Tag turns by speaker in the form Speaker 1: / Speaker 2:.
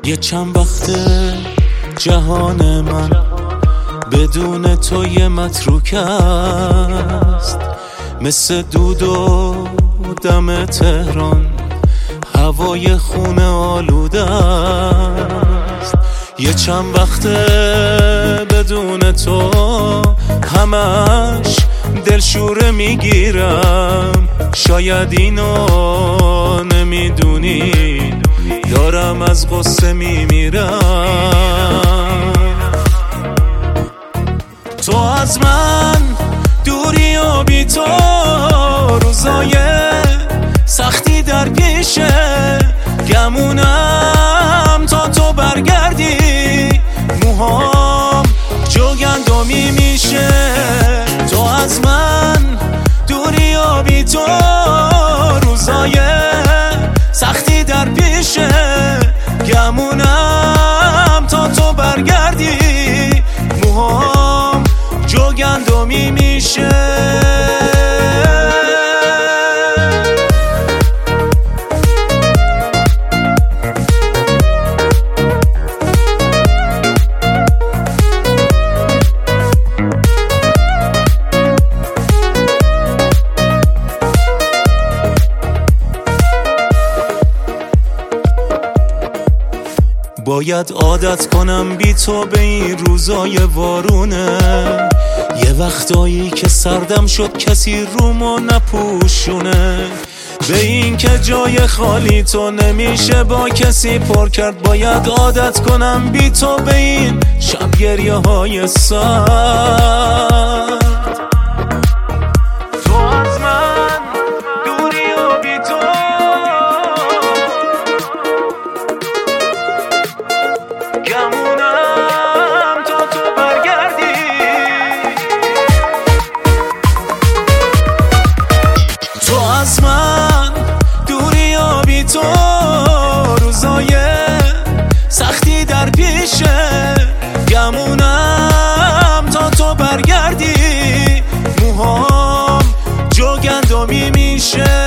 Speaker 1: یه چند وقته جهان من بدون تو یه متروک است، مثل دود و دم تهران هوای خونه آلوده است. یه چند وقته بدون تو همش دلشوره میگیرم، شاید اینو نمیدونی دارم از غصه میمیرم. تو از من دوری و بی تو روزای سختی در پیشه، گمونم تا تو برگردی موهام جو گندمی میشه. تو از من دوری و بی تو روزای سختی در پیشه، گمونم تا تو برگردی موهام جو گندمی میشه. باید عادت کنم بی تو به این روزای وارونه، یه وقتایی که سردم شد کسی رومو نپوشونه، به این که جای خالی تو نمیشه با کسی پر کرد. باید عادت کنم بی تو به این شب گریه های سرد. تو از من دوری و بی تو گمونم تا تو برگردی. تو از من دوری و بی تو روزای سختی در پیشه، گمونم تا تو برگردی موهام جو گندمی میشه.